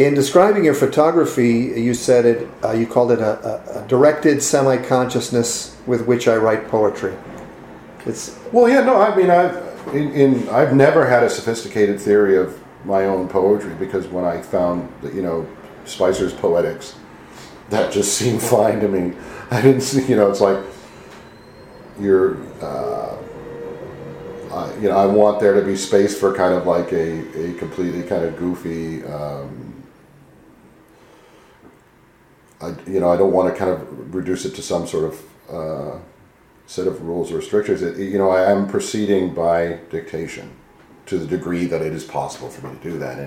In describing your photography, you said it. You called it a directed semi-consciousness with which I write poetry. It's Well, yeah, no, I mean, I've never had a sophisticated theory of my own poetry, because when I found that, Spicer's Poetics, that just seemed fine to me. I didn't see, it's like you're, I want there to be space for kind of like a completely kind of goofy, I don't want to kind of reduce it to some sort of set of rules or restrictions. I am proceeding by dictation to the degree that it is possible for me to do that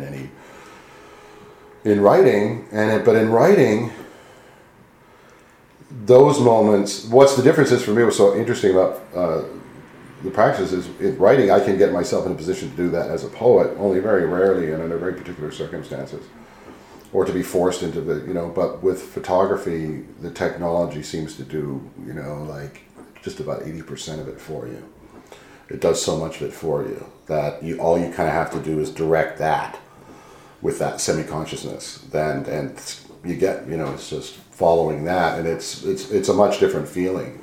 in writing. But in writing, those moments, what's the difference is for me, what's so interesting about the practice is in writing, I can get myself in a position to do that as a poet, only very rarely and under very particular circumstances, or to be forced into but with photography, the technology seems to do, like just about 80% of it for you. It does so much of it for you that all you kind of have to do is direct that with that semi-consciousness, and you get, it's just following that, and it's a much different feeling.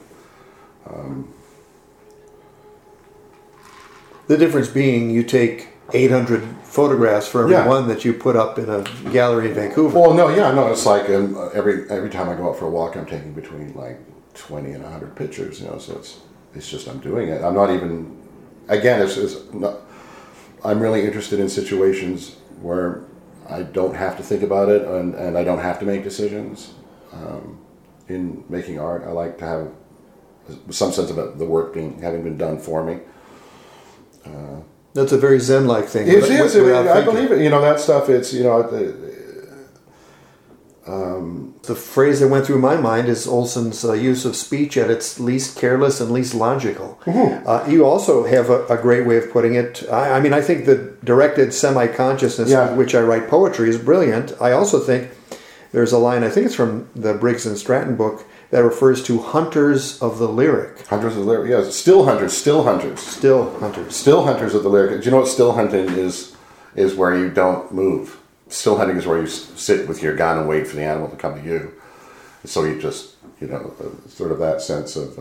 The difference being you take 800 photographs for every one that you put up in a gallery in Vancouver. Well, no, it's like every time I go out for a walk, I'm taking between like 20 and 100 pictures, so it's just I'm doing it. I'm not even, again, I'm really interested in situations where I don't have to think about it and I don't have to make decisions. In making art, I like to have some sense of the work having been done for me. That's a very Zen-like thing. It is. I believe it. That stuff. It's the phrase that went through my mind is Olson's use of speech at its least careless and least logical. Mm-hmm. You also have a great way of putting it. I think the directed semi-consciousness with which I write poetry is brilliant. I also think there's a line, I think it's from the Briggs and Stratton book, that refers to hunters of the lyric. Hunters of the lyric, yeah. Still hunters. Still hunters. Still hunters of the lyric. Do you know what still hunting is where you don't move. Still hunting is where you sit with your gun and wait for the animal to come to you. So you just, sort of that sense of,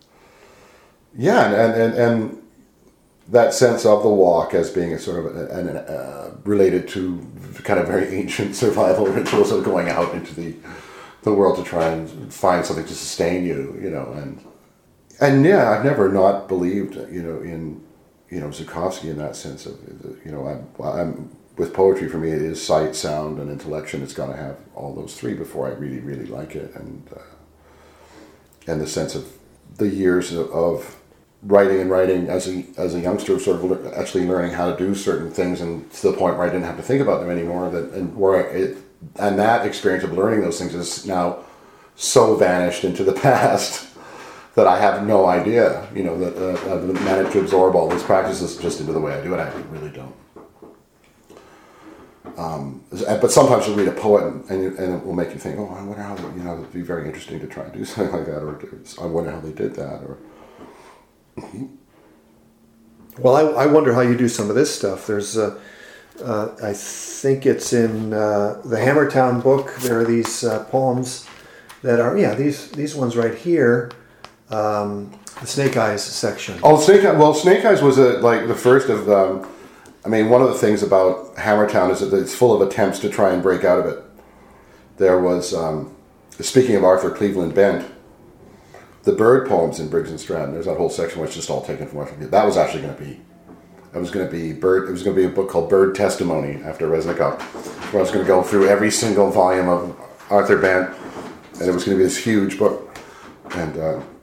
and that sense of the walk as being a sort of related to kind of very ancient survival rituals of going out into the world to try and find something to sustain you, and yeah, I've never not believed, in, Zhukovsky in that sense of, I'm with poetry, for me, it is sight, sound, and intellection. It's got to have all those three before I really, really like it, and the sense of the years of writing as a youngster, sort of actually learning how to do certain things, and to the point where I didn't have to think about them anymore. And that experience of learning those things is now so vanished into the past that I have no idea, that I've managed to absorb all these practices just into the way I do it. I really don't. But sometimes you'll read a poet and it will make you think, oh, I wonder how, it'd be very interesting to try and do something like that, or I wonder how they did that, or... Well, I wonder how you do some of this stuff. There's, I think it's in the Hammertown book. There are these poems that are, these ones right here, the Snake Eyes section. Oh, Snake Eyes was like the first of one of the things about Hammertown is that it's full of attempts to try and break out of it. There was, speaking of Arthur Cleveland Bent, the bird poems in Briggs and Stratton, there's that whole section where it's just all taken from Arthur. That was actually going to be, it was going to be a book called Bird Testimony after Reznikov, where I was going to go through every single volume of Arthur Bent, and it was going to be this huge book. And,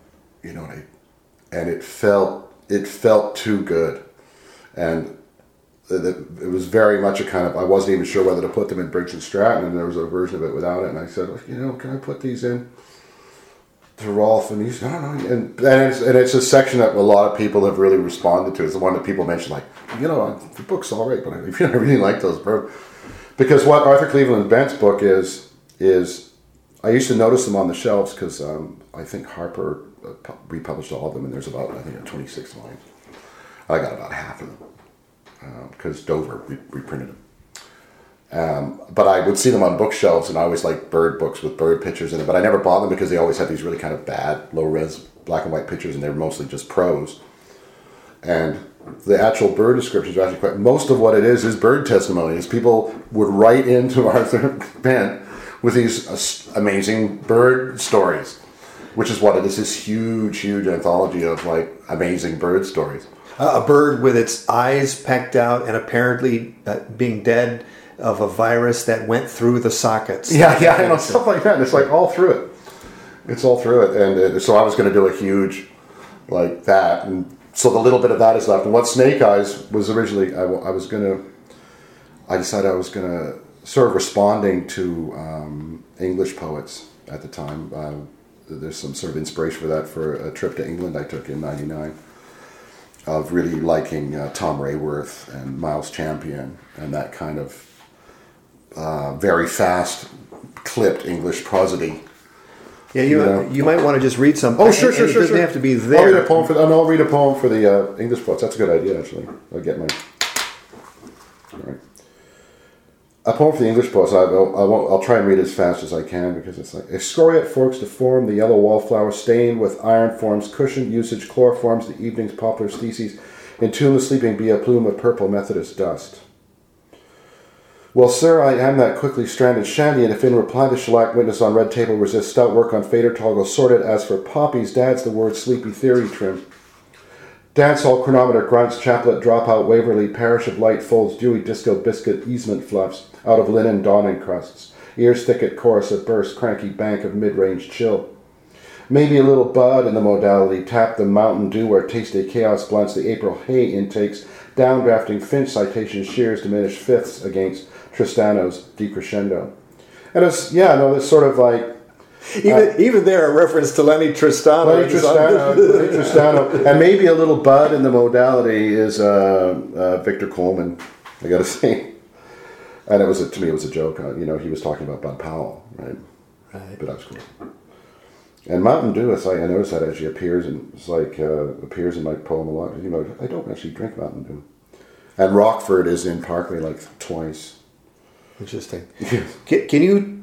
and it felt too good. And it was very much a kind of, I wasn't even sure whether to put them in Briggs and Stratton, and there was a version of it without it, and I said, can I put these in to Rolf? And he said, I don't know. And it's a section that a lot of people have really responded to. It's the one that people mention, like, the book's all right, but I really like those birds. Because what Arthur Cleveland Bent's book is I used to notice them on the shelves because I think Harper republished all of them, and there's about, 26 volumes. I got about half of them because Dover reprinted them. But I would see them on bookshelves, and I always liked bird books with bird pictures in it. But I never bought them because they always had these really kind of bad, low-res, black and white pictures, and they were mostly just prose. And the actual bird descriptions are actually quite... Most of what it is bird testimonies. People would write into Arthur Pent with these amazing bird stories, which is what it is, this huge, huge anthology of, like, amazing bird stories. A bird with its eyes pecked out and apparently being dead of a virus that went through the sockets. Yeah, I know, stuff like that. And it's like all through it. It's all through it. And so I was going to do a huge, like that. And so the little bit of that is left. And what Snake Eyes was originally, I decided I was going to, sort of responding to English poets at the time. There's some sort of inspiration for that for a trip to England I took in '99. Of really liking Tom Rayworth and Miles Champion and that kind of very fast, clipped English prosody. Yeah, you might want to just read some. Oh, sure. It doesn't have to be there. I'll read a poem for the English poets. That's a good idea, actually. I'll get my... All right. A poem for the English poets. I'll try and read it as fast as I can because it's like... Excoriate forks to form the yellow wallflower stained with iron forms, cushioned usage, chloroforms, the evening's poplar theses, entomb the sleeping bee a plume of purple Methodist dust. Well, sir, I am that quickly stranded shandy, and if in reply the shellac witness on red table resists stout work on fader toggle sorted, as for poppies, dad's the word sleepy theory trim. Dance hall chronometer grunts, chaplet dropout Waverly, parish of light folds dewy disco biscuit easement fluffs out of linen dawning crusts, ears thicket chorus of burst, cranky bank of mid-range chill. Maybe a little bud in the modality, tap the Mountain Dew where tasty chaos blunts the April hay intakes, downdrafting Finch citation shears diminished fifths against Tristano's decrescendo. And it's sort of like... Even there, a reference to Lenny Tristano. Lenny Tristano. And maybe a little bud in the modality is Victor Coleman, I gotta say. And to me it was a joke. He was talking about Bud Powell, right? Right. But that's cool. And Mountain Dew, I noticed that actually appears in my poem a lot. I don't actually drink Mountain Dew. And Rockford is in Parkway like twice. Interesting. Yes. Can you